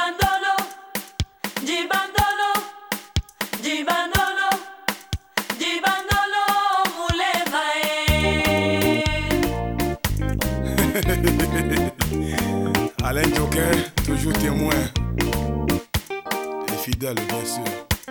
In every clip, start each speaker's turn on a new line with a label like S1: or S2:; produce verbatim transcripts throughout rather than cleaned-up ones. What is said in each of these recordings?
S1: Jibandolo, Jibandolo, Jibandolo, Jibandolo, Moulevae.
S2: Alain Joker, toujours témoin. Et fidèle, bien sûr.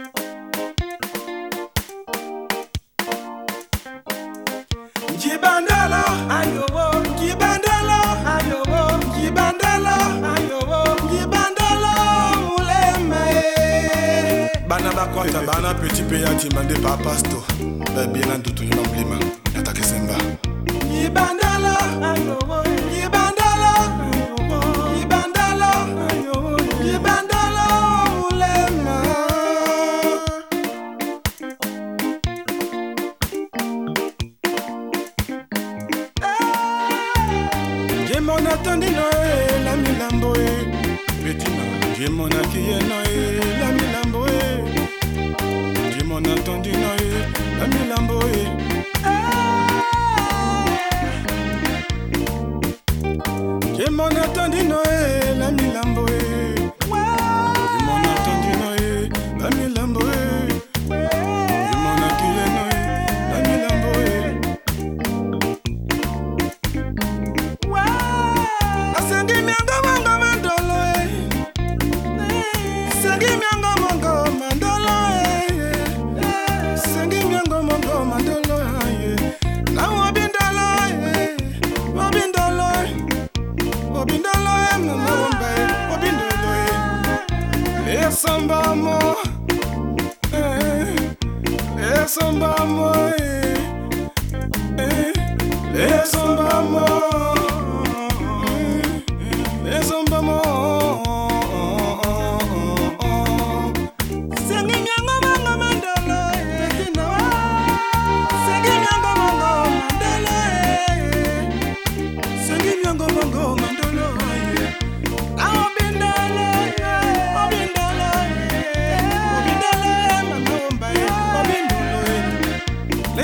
S3: Jibandolo, ayowo, Jibandolo, ayowo, Jibandolo, ayowo, Jibandolo, Moulevae.
S2: Bana bakota, bana petit pays à Timande papasto. Bien en tout le monde, n'attaque Semba.
S3: Jibandolo, ayowo, Jibandolo, ayowo, Jibandolo, ayowo, Jibandolo, Moulevae. J'ai mon attendu Noé, la milamboé.
S2: Bettina, j'ai mon acquis Noé,
S3: La milamboé.
S2: j'ai mon attendu Noé, la milamboé.
S3: J'ai mon attendu Noé, la milamboé.
S2: J'ai mon attendu Noé, la milamboé. J'ai mon acquis Noé, la milamboé.
S3: Asengi mianga mongo mandolo eh. Sengi mianga mongo mandolo eh. Sengi mianga mongo mandolo eh. Na wabindalo eh. Wabindalo eh. Wabindalo eh mama wamba eh. Wabindalo eh. Le samba mo eh. Le samba mo eh. Eh. Le samba mo. Les hommes Sengi miango mango mandala Tekina Sengi miango mango mandala Sengi miango mango mandala Now bindala Obindala Obindala Mama ombaye Obindolo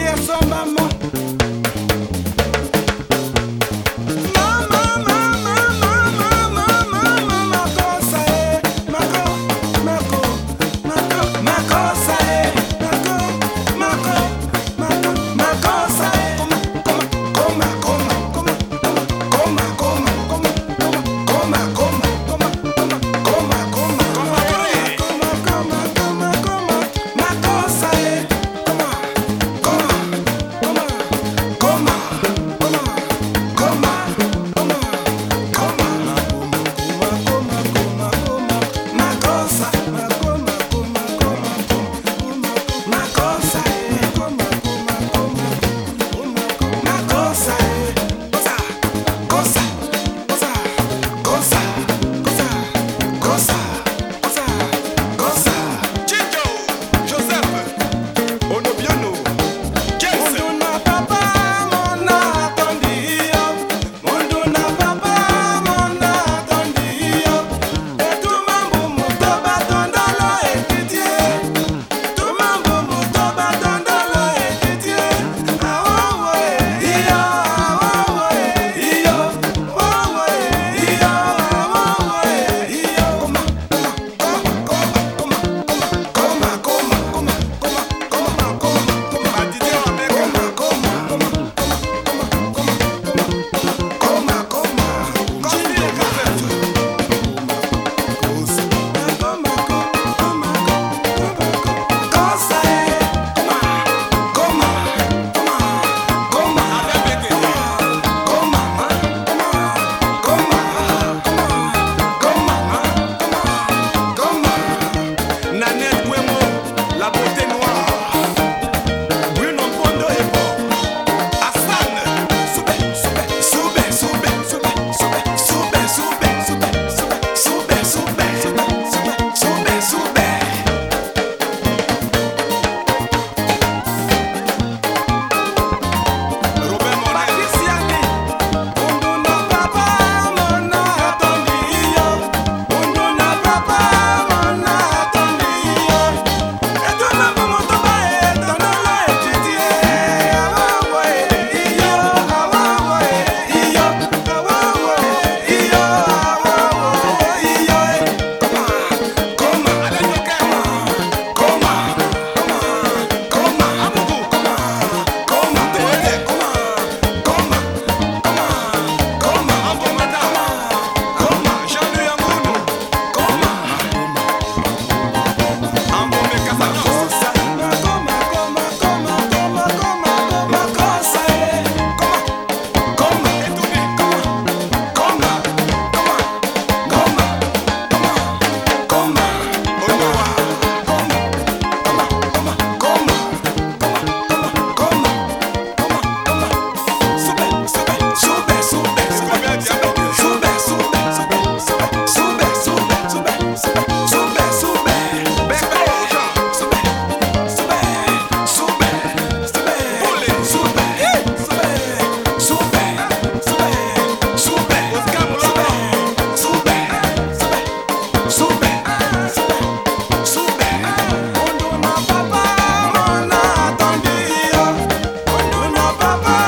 S3: Papa,